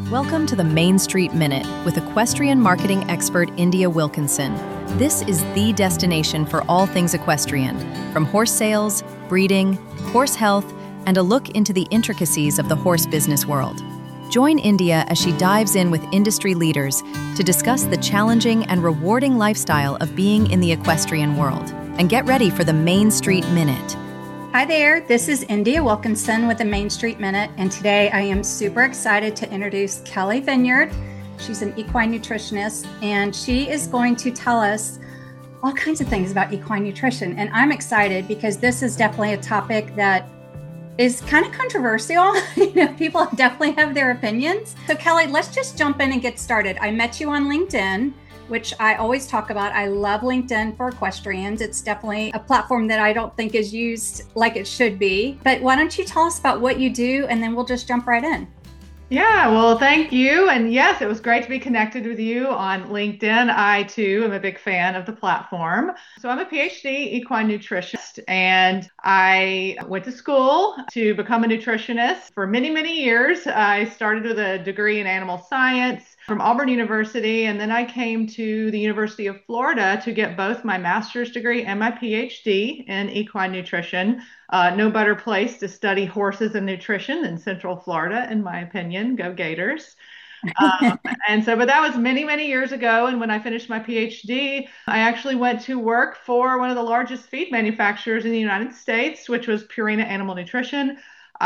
Welcome to the Main Street Minute with equestrian marketing expert India Wilkinson. This is the destination for all things equestrian, from horse sales, breeding, horse health, and a look into the intricacies of the horse business world. Join India as she dives in with industry leaders to discuss the challenging and rewarding lifestyle of being in the equestrian world. And get ready for the Main Street Minute. Hi there, this is India Wilkinson with the Main Street Minute, and today I am super excited to introduce Kelly Vineyard. She's an equine nutritionist, and she is going to tell us all kinds of things about equine nutrition. And I'm excited because this is definitely a topic that is kind of controversial. People definitely have their opinions. So Kelly, let's just jump in and get started. I met you on LinkedIn, which I always talk about. I love LinkedIn for equestrians. It's definitely a platform that I don't think is used like it should be. But why don't you tell us about what you do, and then we'll just jump right in. Yeah, well, thank you. And yes, it was great to be connected with you on LinkedIn. I too am a big fan of the platform. So I'm a PhD equine nutritionist, and I went to school to become a nutritionist for many, many years. I started with a degree in animal science from Auburn University, and then I came to the University of Florida to get both my master's degree and my PhD in equine nutrition. No better place to study horses and nutrition than Central Florida, in my opinion. Go Gators. But that was many, many years ago. And when I finished my PhD, I actually went to work for one of the largest feed manufacturers in the United States, which was Purina Animal Nutrition.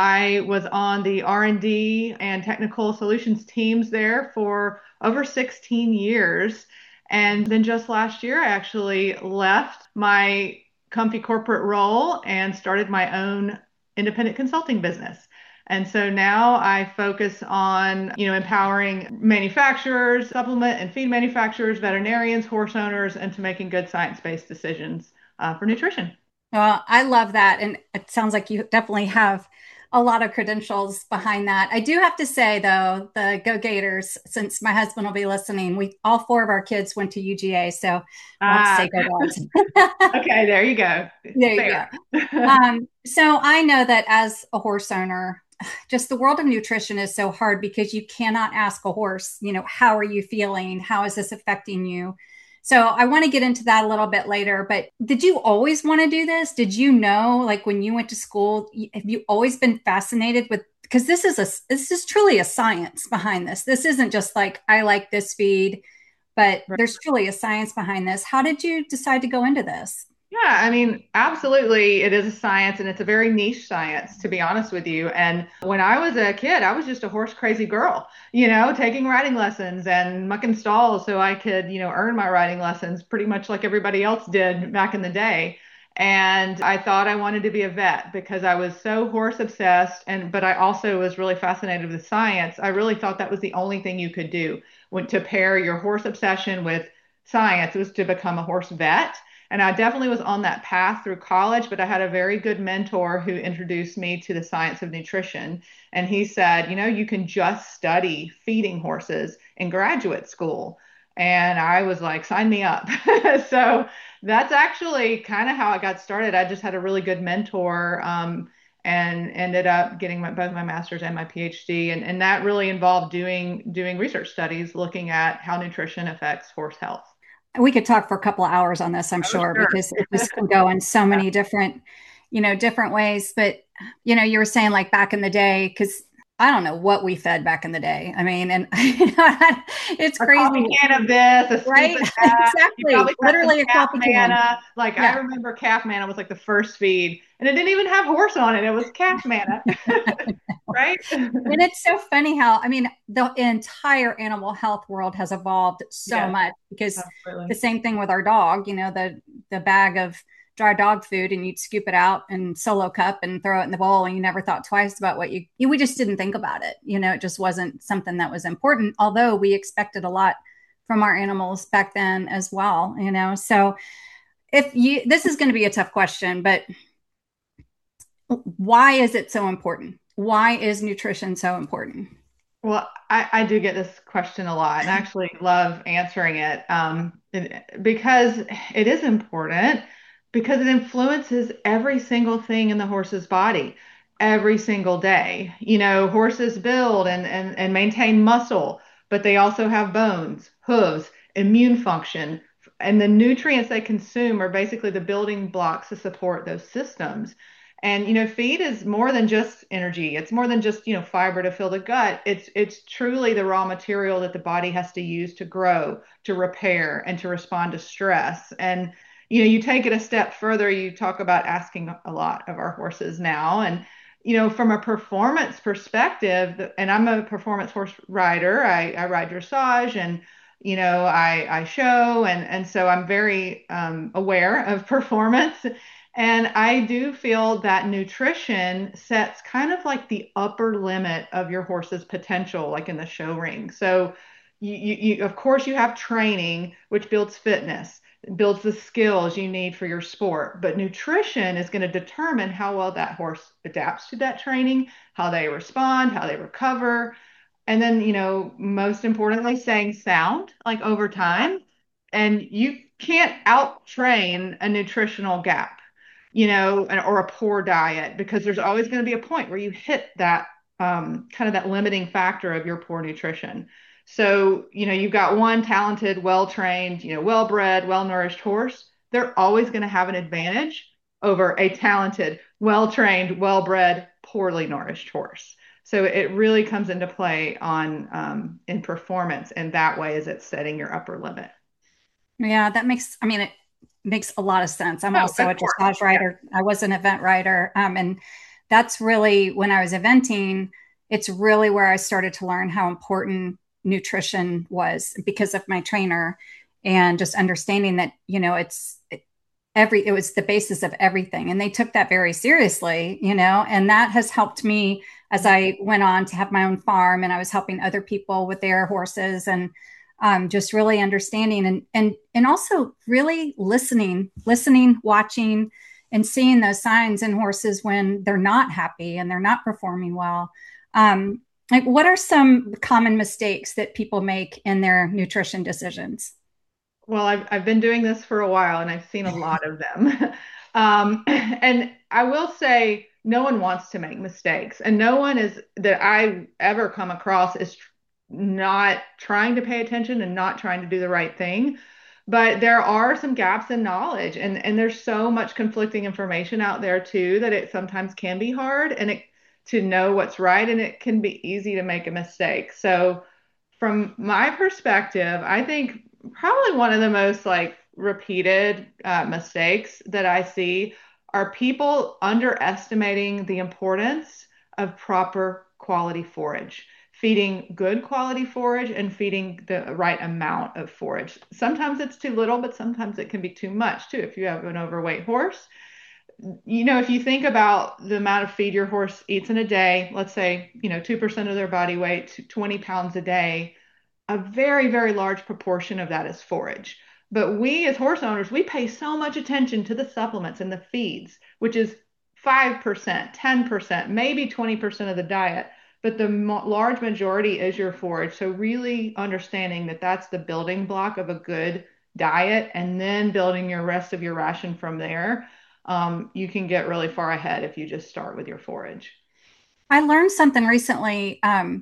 I was on the R&D and technical solutions teams there for over 16 years. And then just last year, I actually left my comfy corporate role and started my own independent consulting business. And so now I focus on, empowering manufacturers, supplement and feed manufacturers, veterinarians, horse owners, into making good science-based decisions for nutrition. Well, I love that. And it sounds like you definitely have a lot of credentials behind that. I do have to say, though, the Go Gators, since my husband will be listening, all four of our kids went to UGA, so I'll have to say Go Dogs. Okay, there you go. There Fair. You go. So I know that as a horse owner, just the world of nutrition is so hard because you cannot ask a horse, how are you feeling? How is this affecting you? So I want to get into that a little bit later, but did you always want to do this? Did you know, like when you went to school, have you always been fascinated with, because this is truly a science behind this. This isn't just like, I like this feed, but there's truly a science behind this. How did you decide to go into this? Yeah, I mean, absolutely. It is a science, and it's a very niche science, to be honest with you. And when I was a kid, I was just a horse crazy girl, taking riding lessons and mucking stalls so I could, earn my riding lessons pretty much like everybody else did back in the day. And I thought I wanted to be a vet because I was so horse obsessed, but I also was really fascinated with science. I really thought that was the only thing you could do to pair your horse obsession with science, was to become a horse vet. And I definitely was on that path through college, but I had a very good mentor who introduced me to the science of nutrition. And he said, you can just study feeding horses in graduate school. And I was like, sign me up. So that's actually kind of how I got started. I just had a really good mentor, and ended up getting both my master's and my PhD. And that really involved doing research studies looking at how nutrition affects horse health. We could talk for a couple of hours on this, I'm sure, because this can go in so many different ways. But, you were saying like back in the day, because I don't know what we fed back in the day. I mean, and it's crazy. A coffee can of this, right? Exactly. Literally a coffee can. Like I remember calf manna was like the first feed, and it didn't even have horse on it. It was calf manna. Right. And it's so funny how, the entire animal health world has evolved so much, because absolutely. The same thing with our dog, the bag of dry dog food, and you'd scoop it out in solo cup and throw it in the bowl, and you never thought twice about we just didn't think about it. It just wasn't something that was important, although we expected a lot from our animals back then as well, so this is going to be a tough question, but why is it so important? Why is nutrition so important? Well, I do get this question a lot, and I actually love answering it, because it is important, because it influences every single thing in the horse's body. every single day. Horses build and maintain muscle, but they also have bones, hooves, immune function, and the nutrients they consume are basically the building blocks to support those systems. And feed is more than just energy. It's more than just fiber to fill the gut. It's truly the raw material that the body has to use to grow, to repair, and to respond to stress. And you take it a step further. You talk about asking a lot of our horses now, and from a performance perspective, and I'm a performance horse rider. I ride dressage, and I show, and so I'm very aware of performance. And I do feel that nutrition sets kind of like the upper limit of your horse's potential, like in the show ring. So of course, you have training, which builds fitness, builds the skills you need for your sport. But nutrition is going to determine how well that horse adapts to that training, how they respond, how they recover. And then, most importantly, staying sound, like over time. And you can't out train a nutritional gap, or a poor diet, because there's always going to be a point where you hit that kind of that limiting factor of your poor nutrition. So, you've got one talented, well-trained, well-bred, well-nourished horse. They're always going to have an advantage over a talented, well-trained, well-bred, poorly nourished horse. So it really comes into play on in performance, and that way is it setting your upper limit. Yeah, I mean, it makes a lot of sense. I'm Oh, also of a course. dressage Yeah. rider. I was an event rider. And that's really when I was eventing, it's really where I started to learn how important nutrition was because of my trainer and just understanding that, it was the basis of everything. And they took that very seriously, and that has helped me as I went on to have my own farm and I was helping other people with their horses and just really understanding and also really listening, watching, and seeing those signs in horses when they're not happy and they're not performing well. Like, what are some common mistakes that people make in their nutrition decisions? Well, I've been doing this for a while and I've seen a lot of them. And I will say, no one wants to make mistakes, and no one is that I ever come across is not trying to pay attention and not trying to do the right thing. But there are some gaps in knowledge, and there's so much conflicting information out there too that it sometimes can be hard to know what's right, and it can be easy to make a mistake. So from my perspective, I think probably one of the most like repeated mistakes that I see are people underestimating the importance of proper quality forage, feeding good quality forage and feeding the right amount of forage. Sometimes it's too little, but sometimes it can be too much too. If you have an overweight horse, if you think about the amount of feed your horse eats in a day, let's say, 2% of their body weight, 20 pounds a day, a very, very large proportion of that is forage. But we as horse owners, we pay so much attention to the supplements and the feeds, which is 5%, 10%, maybe 20% of the diet. But the large majority is your forage. So really understanding that that's the building block of a good diet, and then building your rest of your ration from there. You can get really far ahead if you just start with your forage. I learned something recently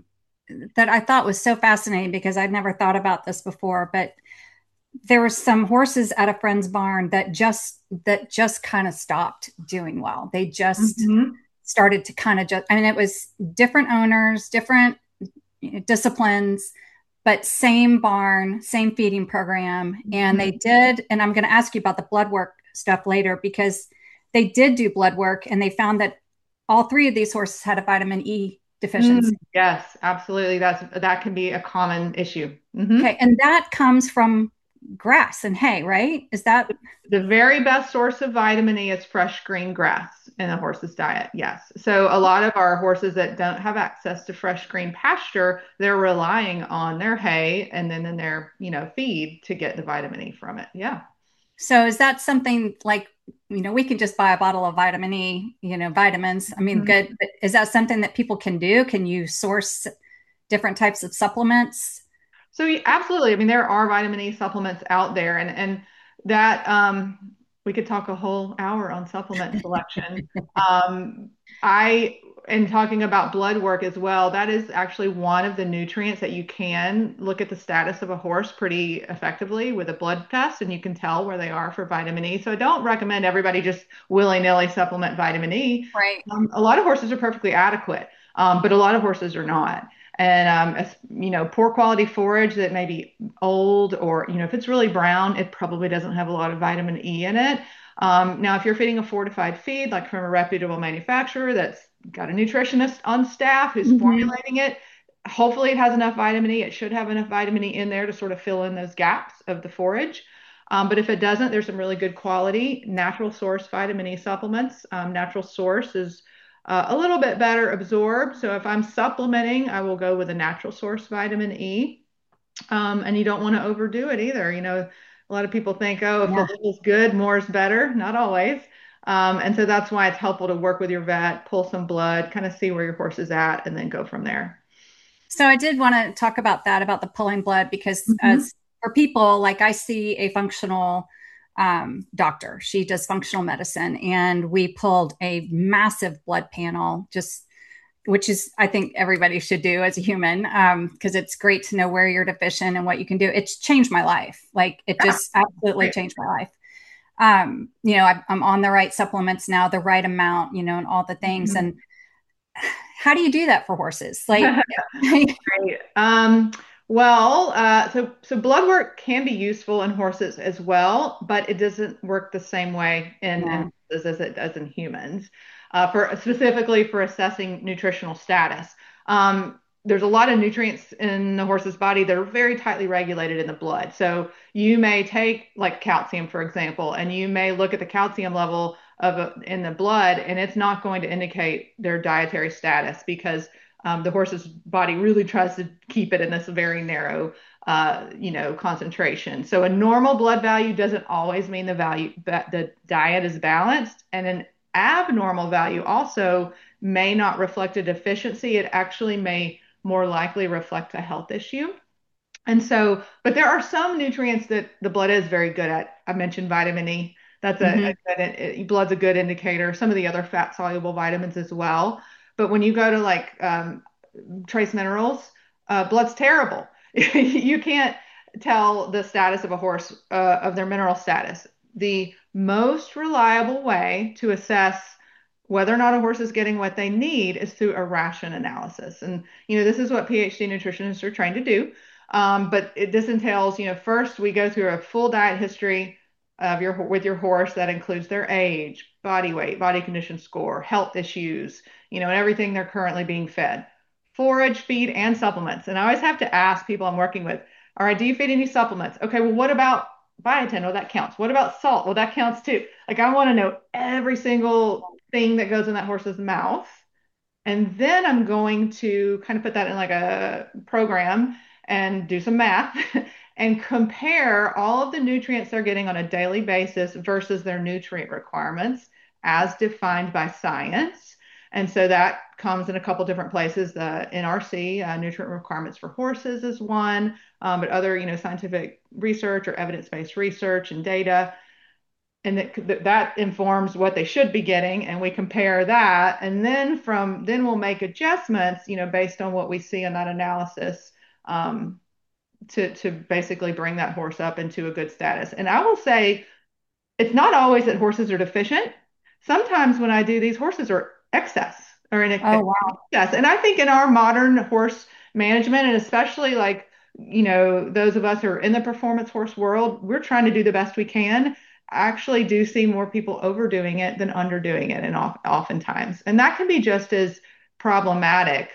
that I thought was so fascinating because I'd never thought about this before. But there were some horses at a friend's barn that just kind of stopped doing well. They just Mhm. started to kind of just. I mean, it was different owners, different disciplines, but same barn, same feeding program, and they Mhm. did. And I'm going to ask you about the blood work stuff later because they did do blood work and they found that all three of these horses had a vitamin E deficiency. Yes, absolutely. That can be a common issue. Hmm. Okay. And that comes from grass and hay, right? Is that The very best source of vitamin E is fresh green grass in a horse's diet. Yes. So a lot of our horses that don't have access to fresh green pasture, they're relying on their hay and then in their, feed to get the vitamin E from it. Yeah. so? Is that something like, we can just buy a bottle of vitamin E, vitamins? I mean, Mhm. good. But is that something that people can do? Can you source different types of supplements? So absolutely. I mean, there are vitamin E supplements out there, and that we could talk a whole hour on supplement selection. Um, I, in talking about blood work as well, that is actually one of the nutrients that you can look at the status of a horse pretty effectively with a blood test, and you can tell where they are for vitamin E. So I don't recommend everybody just willy-nilly supplement vitamin E. Right. A lot of horses are perfectly adequate, but a lot of horses are not. And poor quality forage that may be old, or if it's really brown, it probably doesn't have a lot of vitamin E in it. Now, if you're feeding a fortified feed, like from a reputable manufacturer that's got a nutritionist on staff who's Hmm. formulating it, hopefully it has enough vitamin E. It should have enough vitamin E in there to sort of fill in those gaps of the forage. But if it doesn't, there's some really good quality natural source vitamin E supplements. Natural source is a little bit better absorbed. So if I'm supplementing, I will go with a natural source vitamin E. And you don't want to overdo it either. A lot of people think, oh, if a Yeah. little's good, more is better. Not always. And so that's why it's helpful to work with your vet, pull some blood, kind of see where your horse is at, and then go from there. So I did want to talk about that, about the pulling blood, because Mhm. as for people, like I see a functional doctor, she does functional medicine, and we pulled a massive blood panel, just which is I think everybody should do as a human, because it's great to know where you're deficient and what you can do. It's changed my life. Like it Yeah, just absolutely great. changed my life. I'm on the right supplements now, the right amount, and all the things. Mhm. And how do you do that for horses? Like, Great. So blood work can be useful in horses as well, but it doesn't work the same way in yeah. horses as it does in humans, for specifically for assessing nutritional status. There's a lot of nutrients in the horse's body that are very tightly regulated in the blood. So you may take like calcium, for example, and you may look at the calcium level in the blood, and it's not going to indicate their dietary status because the horse's body really tries to keep it in this very narrow, concentration. So a normal blood value doesn't always mean the value that the diet is balanced, and an abnormal value also may not reflect a deficiency. It actually may more likely reflect a health issue. And so, but there are some nutrients that the blood is very good at. I mentioned vitamin E. That's Hmm. blood's a good indicator. Some of the other fat soluble vitamins as well. But when you go to like trace minerals, blood's terrible. You can't tell the status of a horse, of their mineral status. The most reliable way to assess whether or not a horse is getting what they need is through a ration analysis. And, this is what PhD nutritionists are trying to do. This entails, first we go through a full diet history of with your horse that includes their age, body weight, body condition score, health issues, and everything they're currently being fed, forage, feed, and supplements. And I always have to ask people I'm working with, all right, do you feed any supplements? Okay, well, what about biotin? Well, that counts. What about salt? Well, that counts too. Like I want to know every single thing that goes in that horse's mouth. And then I'm going to kind of put that in like a program and do some math and compare all of the nutrients they're getting on a daily basis versus their nutrient requirements as defined by science. And so that comes in a couple different places. The NRC, nutrient requirements for horses, is one, but other, scientific research or evidence-based research and data, and that informs what they should be getting, and we compare that, and then we'll make adjustments, based on what we see in that analysis, um, to basically bring that horse up into a good status. And I will say it's not always that horses are deficient. Sometimes when I do these, horses are excess or in Oh, wow. excess. And I think in our modern horse management, and especially like, those of us who are in the performance horse world, we're trying to do the best we can. I actually do see more people overdoing it than underdoing it, and oftentimes. And that can be just as problematic,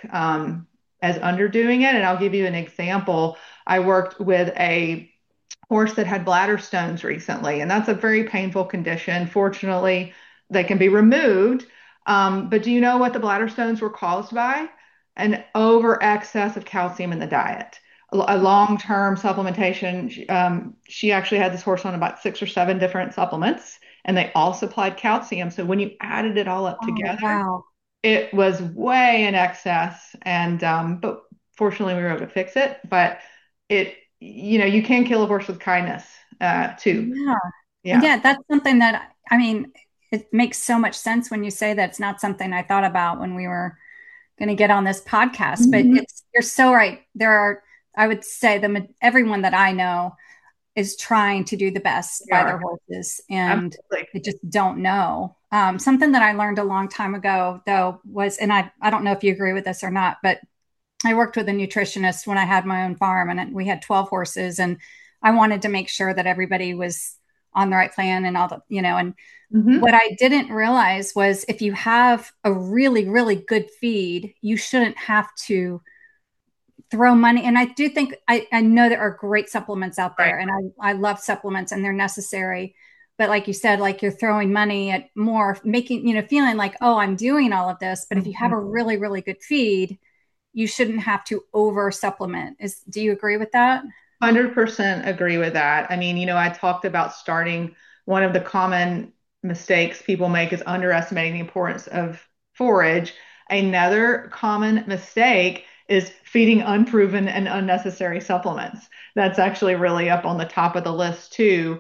as underdoing it. And I'll give you an example. I worked with a horse that had bladder stones recently, and that's a very painful condition. Fortunately, they can be removed. But do you know what the bladder stones were caused by? An over excess of calcium in the diet. A long-term supplementation. She actually had this horse on about 6 or 7 different supplements, and they all supplied calcium. So when you added it all up Oh, together, wow. it was way in excess. And but fortunately, we were able to fix it. But you can kill a horse with kindness, too. Yeah. And Yeah. yeah, that's something that, I mean, it makes so much sense when you say that. It's not something I thought about when we were going to get on this podcast, but Mhm. you're so right. There are, I would say, everyone that I know is trying to do the best We by are. their horses, and Absolutely. they just don't know. Something that I learned a long time ago, though, was, and I don't know if you agree with this or not, but I worked with a nutritionist when I had my own farm, and we had 12 horses, and I wanted to make sure that everybody was on the right plan and all the, and Hmm. what I didn't realize was if you have a really, really good feed, you shouldn't have to throw money. And I do think I know there are great supplements out Right. there, and I love supplements and they're necessary. But like you said, like you're throwing money at more making, feeling like, oh, I'm doing all of this. But if you have Mhm. a really, really good feed, you shouldn't have to over supplement. Do you agree with that? 100% agree with that. I mean, I talked about starting one of the common mistakes people make is underestimating the importance of forage. Another common mistake is feeding unproven and unnecessary supplements. That's actually really up on the top of the list too.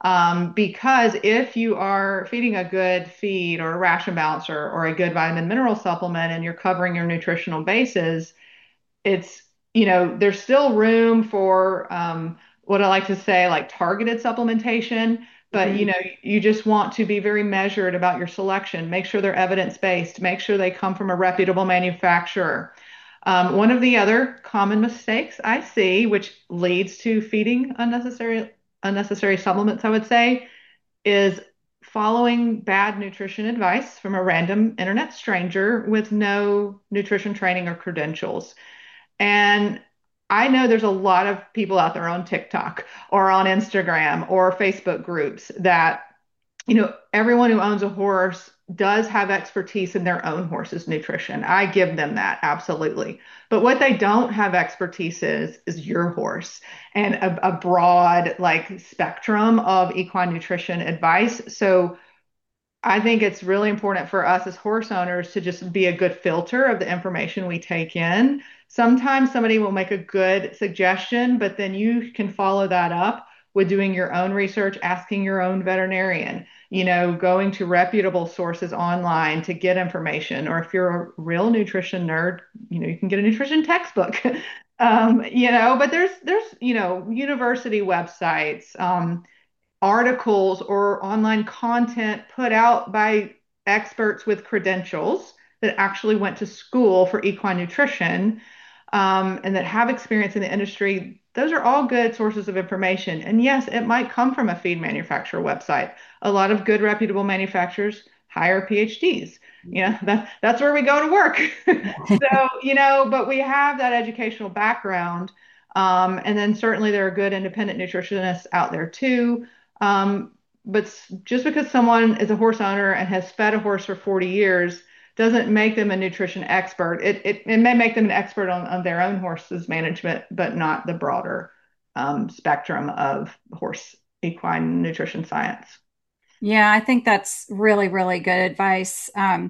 Because if you are feeding a good feed or a ration balancer or a good vitamin mineral supplement and you're covering your nutritional bases, it's there's still room for what I like to say like targeted supplementation, but Mhm. you just want to be very measured about your selection. Make sure they're evidence based, make sure they come from a reputable manufacturer. One of the other common mistakes I see, which leads to feeding unnecessary supplements, I would say, is following bad nutrition advice from a random internet stranger with no nutrition training or credentials. And I know there's a lot of people out there on TikTok or on Instagram or Facebook groups that, everyone who owns a horse does have expertise in their own horse's nutrition. I give them that, absolutely. But what they don't have expertise is your horse and a broad like spectrum of equine nutrition advice. So I think it's really important for us as horse owners to just be a good filter of the information we take in. Sometimes somebody will make a good suggestion, but then you can follow that up with doing your own research, asking your own veterinarian, going to reputable sources online to get information. Or if you're a real nutrition nerd, you can get a nutrition textbook. But there's university websites, articles or online content put out by experts with credentials that actually went to school for equine nutrition, and that have experience in the industry. Those are all good sources of information. And yes, it might come from a feed manufacturer website. A lot of good reputable manufacturers hire PhDs. That's where we go to work. So, but we have that educational background. And then certainly there are good independent nutritionists out there too. But just because someone is a horse owner and has fed a horse for 40 years doesn't make them a nutrition expert. It may make them an expert on their own horse's management, but not the broader spectrum of horse equine nutrition science. Yeah, I think that's really, really good advice.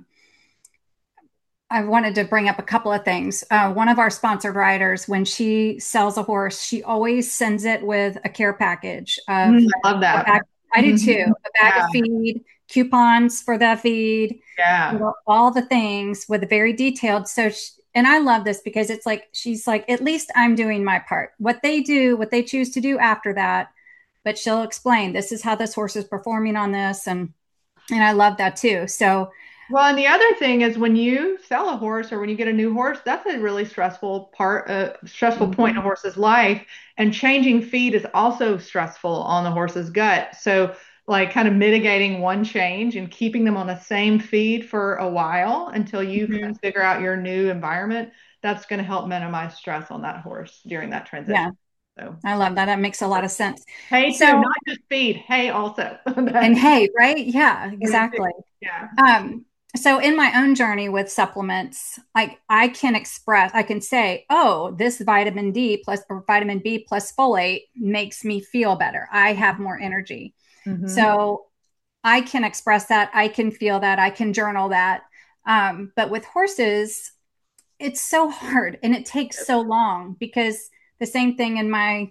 I wanted to bring up a couple of things. One of our sponsored riders, when she sells a horse, she always sends it with a care package of I love a that. bag. I do too. Mhm. A bag Yeah, of feed, coupons for the feed, yeah. all the things with very detailed. And I love this because it's like she's like, at least I'm doing my part. What they do, what they choose to do after that, but she'll explain this is how this horse is performing on this, and I love that too. So Well, and the other thing is when you sell a horse or when you get a new horse, that's a really stressful point in a mhm. horse's life. And changing feed is also stressful on the horse's gut. So, like, kind of mitigating one change and keeping them on the same feed for a while until you kind Mhm. of figure out your new environment, that's going to help minimize stress on that horse during that transition. Yeah, So, I love that. That makes a lot of sense. hay too, So, not just feed, hay also. and That's hey, right? Yeah, important too. exactly. Yeah. Um, so in my own journey with supplements, like I can say, oh, this vitamin D plus or vitamin B plus folate makes me feel better. I have more energy. Hmm. So I can express that. I can feel that. I can journal that. But with horses, it's so hard and it takes so long because the same thing in my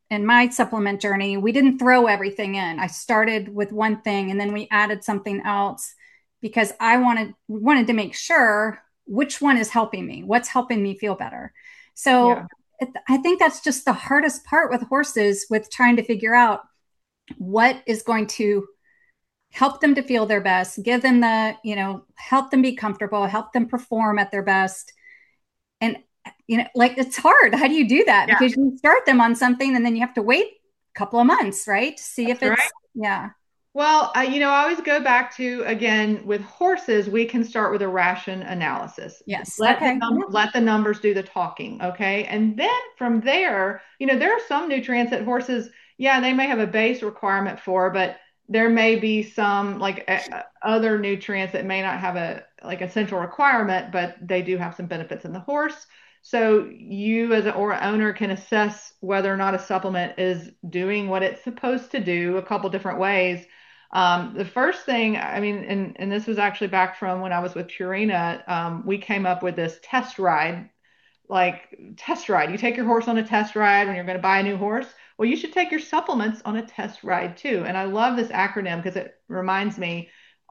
in my supplement journey, we didn't throw everything in. I started with one thing and then we added something else because I wanted to make sure which one is helping me, what's helping me feel better. So Yeah. I think that's just the hardest part with horses, with trying to figure out what is going to help them to feel their best, give them help them be comfortable, help them perform at their best. And, like it's hard. How do you do that? Yeah, Because you start them on something and then you have to wait a couple of months, right? To see if that's right. it's, yeah, Well, I always go back to, again, with horses, we can start with a ration analysis. yes. Okay. Yeah. Let the numbers do the talking, okay? And then from there, there are some nutrients that horses, yeah, they may have a base requirement for, but there may be some like other nutrients that may not have a like a central requirement, but they do have some benefits in the horse. So you as an owner can assess whether or not a supplement is doing what it's supposed to do a couple different ways. The first thing, I mean, and this was actually back from when I was with Purina, we came up with this test ride, like test ride. You take your horse on a test ride when you're going to buy a new horse. Well, you should take your supplements on a test ride too. And I love this acronym because it reminds me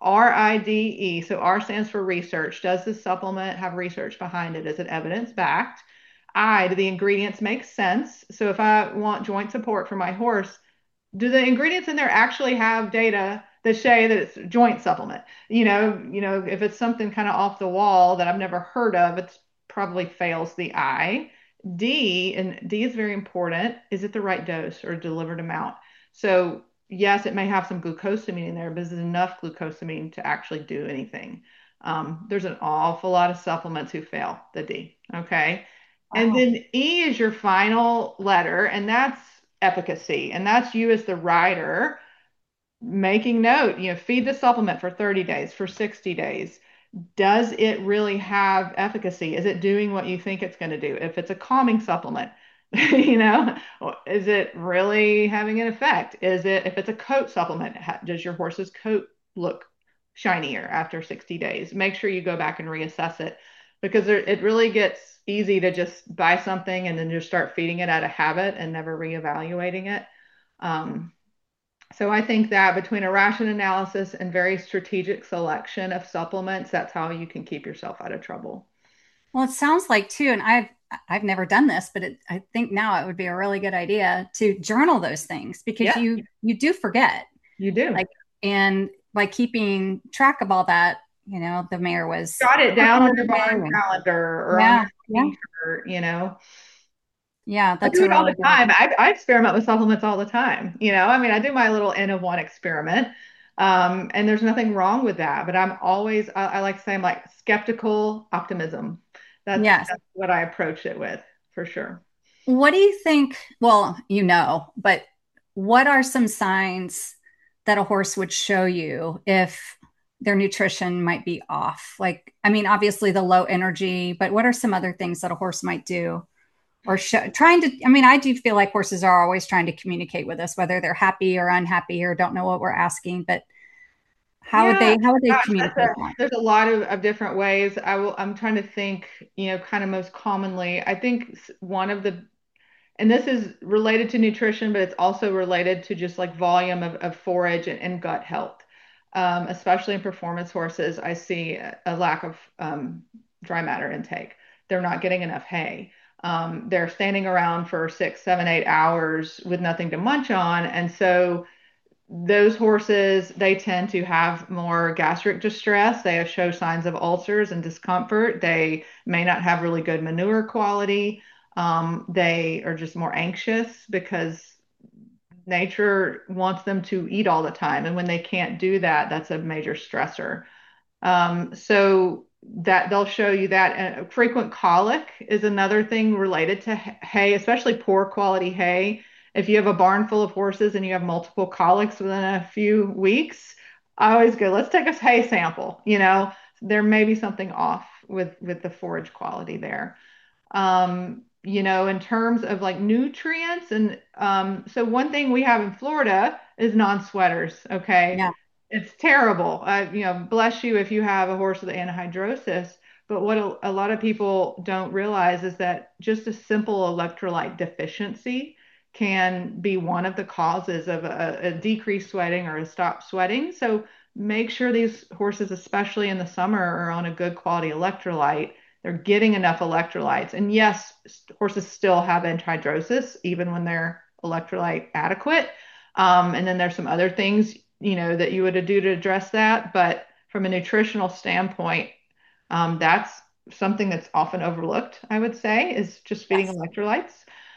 RIDE. So R stands for research. Does the supplement have research behind it? Is it evidence backed? I, do the ingredients make sense? So if I want joint support for my horse, do the ingredients in there actually have data that say that it's a joint supplement? If it's something kind of off the wall that I've never heard of, it probably fails the eye. D, and D is very important. Is it the right dose or delivered amount? So yes, it may have some glucosamine in there, but is it enough glucosamine to actually do anything? There's an awful lot of supplements who fail the D. Okay. And Wow. then E is your final letter, and that's efficacy. And that's you as the writer making note, feed the supplement for 30 days, for 60 days. Does it really have efficacy? Is it doing what you think it's going to do? If it's a calming supplement, is it really having an effect? If it's a coat supplement, does your horse's coat look shinier after 60 days? Make sure you go back and reassess it because it really gets easy to just buy something and then just start feeding it out of habit and never reevaluating it. Um, so I think that between a ration analysis and very strategic selection of supplements, that's how you can keep yourself out of trouble. Well, it sounds like too, and I've never done this, but I think now it would be a really good idea to journal those things because Yeah, you do forget. you do. Like, and by keeping track of all that, the mayor was Jot it down working on with your the day. barn And calendar or on yeah, your yeah, t-shirt. yeah, I that's do a it all really the good time. idea. I experiment with supplements all the time. I mean, I do my little N of one experiment. And there's nothing wrong with that, but I like to say I'm like skeptical optimism. Yes. That's what I approach it with for sure. What do you think? Well, but what are some signs that a horse would show you if their nutrition might be off? Like, I mean, obviously the low energy, but what are some other things that a horse might do or trying to? I mean, I do feel like horses are always trying to communicate with us, whether they're happy or unhappy or don't know what we're asking. But Yeah, how would they gosh, communicate that? there's a lot of different ways. I'm trying to think, kind of most commonly. I think one of the, and this is related to nutrition, but it's also related to just like volume of forage and gut health. Especially in performance horses, I see a lack of dry matter intake. They're not getting enough hay. They're standing around for 6, 7, 8 hours with nothing to munch on. And so those horses, they tend to have more gastric distress. They have show signs of ulcers and discomfort. They may not have really good manure quality. They are just more anxious because nature wants them to eat all the time. And when they can't do that, that's a major stressor. So that they'll show you that. And frequent colic is another thing related to hay, especially poor quality hay. If you have a barn full of horses and you have multiple colics within a few weeks, I always go, let's take a hay sample. There may be something off with the forage quality there. In terms of like nutrients. And so one thing we have in Florida is non-sweaters. Okay. Yeah. It's terrible. Bless you if you have a horse with anhydrosis. But what a lot of people don't realize is that just a simple electrolyte deficiency can be one of the causes of a decreased sweating or a stop sweating. So make sure these horses, especially in the summer, are on a good quality electrolyte. They're getting enough electrolytes. And yes, horses still have anhidrosis even when they're electrolyte adequate. And then there's some other things, that you would do to address that. But from a nutritional standpoint, that's something that's often overlooked, I would say, is just feeding Yes. electrolytes.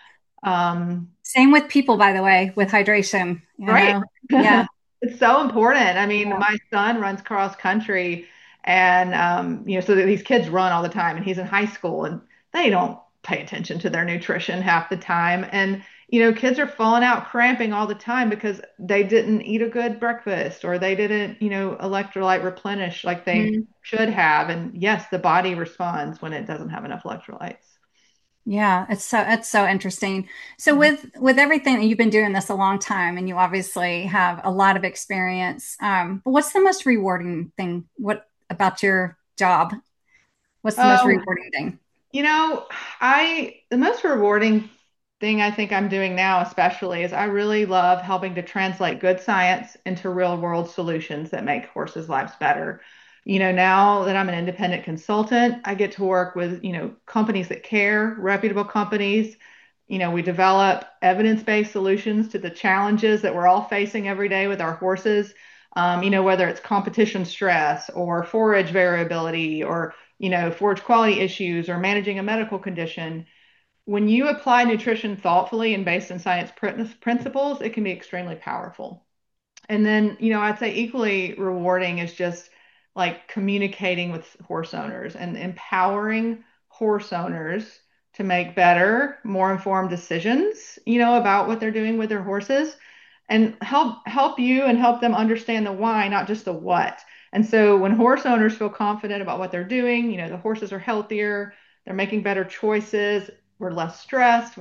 Um, Same with people, by the way, with hydration, right. Yeah. It's so important. I mean, Yeah. my son runs cross country and so these kids run all the time and he's in high school and they don't pay attention to their nutrition half the time. And kids are falling out cramping all the time because they didn't eat a good breakfast or they didn't, electrolyte replenish like they Mhm. should have. And yes, the body responds when it doesn't have enough electrolytes. Yeah, it's so interesting. So with everything, you've been doing this a long time and you obviously have a lot of experience. But what's the most rewarding thing? What about your job? What's the most Oh, rewarding thing? You know, the most rewarding thing I think I'm doing now, especially, is I really love helping to translate good science into real world solutions that make horses' lives better. Now that I'm an independent consultant, I get to work with, companies that care, reputable companies. We develop evidence-based solutions to the challenges that we're all facing every day with our horses. Whether it's competition stress or forage variability or forage quality issues or managing a medical condition. When you apply nutrition thoughtfully and based on science principles, it can be extremely powerful. And then, I'd say equally rewarding is just like communicating with horse owners and empowering horse owners to make better, more informed decisions, about what they're doing with their horses and help you and help them understand the why, not just the what. And so when horse owners feel confident about what they're doing, the horses are healthier, they're making better choices, we're less stressed,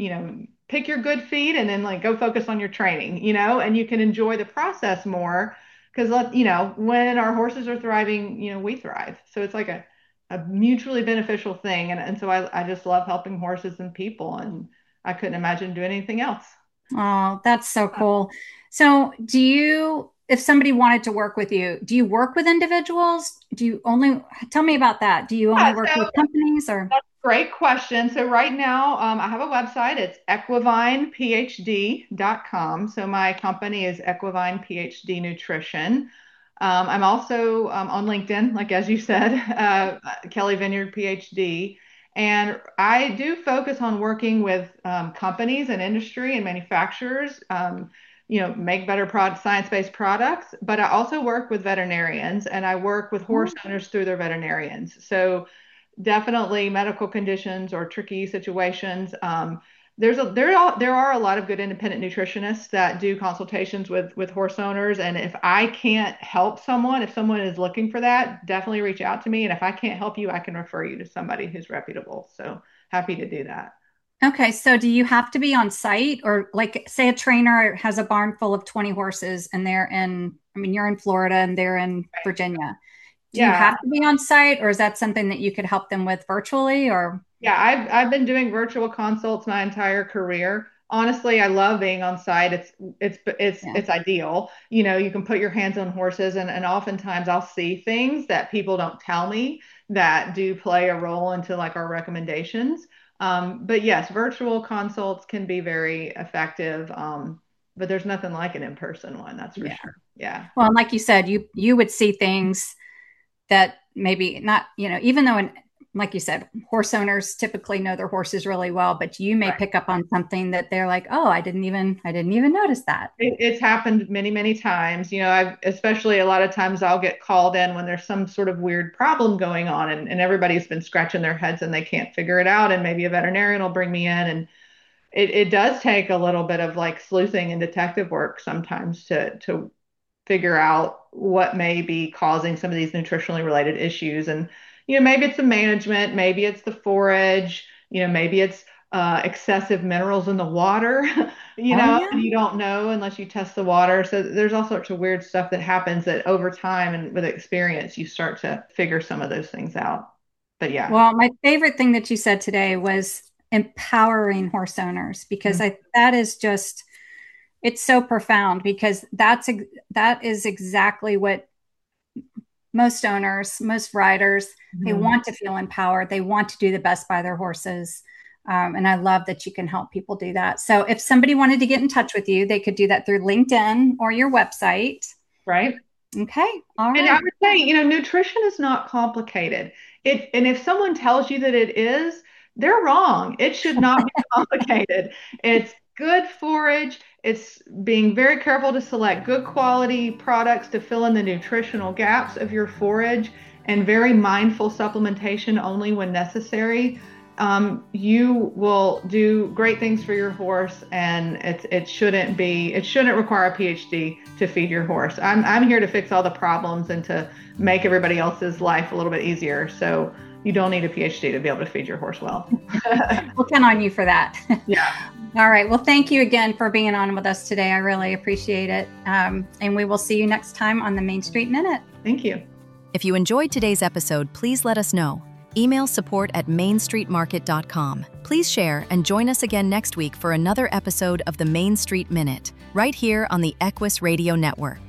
pick your good feed and then like go focus on your training, and you can enjoy the process more because when our horses are thriving, we thrive. So it's like a mutually beneficial thing. And so I just love helping horses and people and I couldn't imagine doing anything else. Oh, that's so cool. So, if somebody wanted to work with you, do you work with individuals? Do you only, tell me about that. Do you only Yeah, work so with companies or? great question. So right now, I have a website. It's equivinephd.com. So my company is Equivine PhD Nutrition. I'm also on LinkedIn, like as you said, Kelly Vineyard PhD. And I do focus on working with companies and industry and manufacturers, make better science-based products. But I also work with veterinarians and I work with horse owners through their veterinarians. So definitely medical conditions or tricky situations. There are a lot of good independent nutritionists that do consultations with horse owners. And if I can't help someone, if someone is looking for that, definitely reach out to me. And if I can't help you, I can refer you to somebody who's reputable. So happy to do that. Okay, so do you have to be on site or like say a trainer has a barn full of 20 horses and you're in Florida and they're in Virginia. Do you Yeah, have to be on site or is that something that you could help them with virtually or? Yeah, I've been doing virtual consults my entire career. Honestly, I love being on site. Yeah. It's ideal. You can put your hands on horses and oftentimes I'll see things that people don't tell me that do play a role into like our recommendations. But yes, virtual consults can be very effective. But there's nothing like an in-person one, that's for Yeah. sure. Yeah. Well, and like you said, you would see things that maybe not, even though like you said, horse owners typically know their horses really well, but you may pick up on something that they're like, oh, I didn't even notice that. It's happened many, many times. I've especially a lot of times I'll get called in when there's some sort of weird problem going on and everybody's been scratching their heads and they can't figure it out. And maybe a veterinarian will bring me in. And it does take a little bit of like sleuthing and detective work sometimes to figure out what may be causing some of these nutritionally related issues. And, maybe it's the management, maybe it's the forage, maybe it's excessive minerals in the water, Oh yeah. and you don't know unless you test the water. So there's all sorts of weird stuff that happens that over time and with experience, you start to figure some of those things out. But yeah. Well, my favorite thing that you said today was empowering horse owners, because that is just, it's so profound, because that is exactly what most owners, most riders, they want to feel empowered. They want to do the best by their horses. And I love that you can help people do that. So if somebody wanted to get in touch with you, they could do that through LinkedIn or your website. Right. Okay. All right. And I would say, nutrition is not complicated. And if someone tells you that it is, they're wrong. It should not be complicated. It's good forage. It's being very careful to select good quality products to fill in the nutritional gaps of your forage, and very mindful supplementation only when necessary. You will do great things for your horse, and it shouldn't require a PhD to feed your horse. I'm here to fix all the problems and to make everybody else's life a little bit easier. So you don't need a PhD to be able to feed your horse well. We'll count on you for that. Yeah. All right. Well, thank you again for being on with us today. I really appreciate it. And we will see you next time on the Main Street Minute. Thank you. If you enjoyed today's episode, please let us know. Email support@mainstreetmarket.com. Please share and join us again next week for another episode of the Main Street Minute, right here on the Equus Radio Network.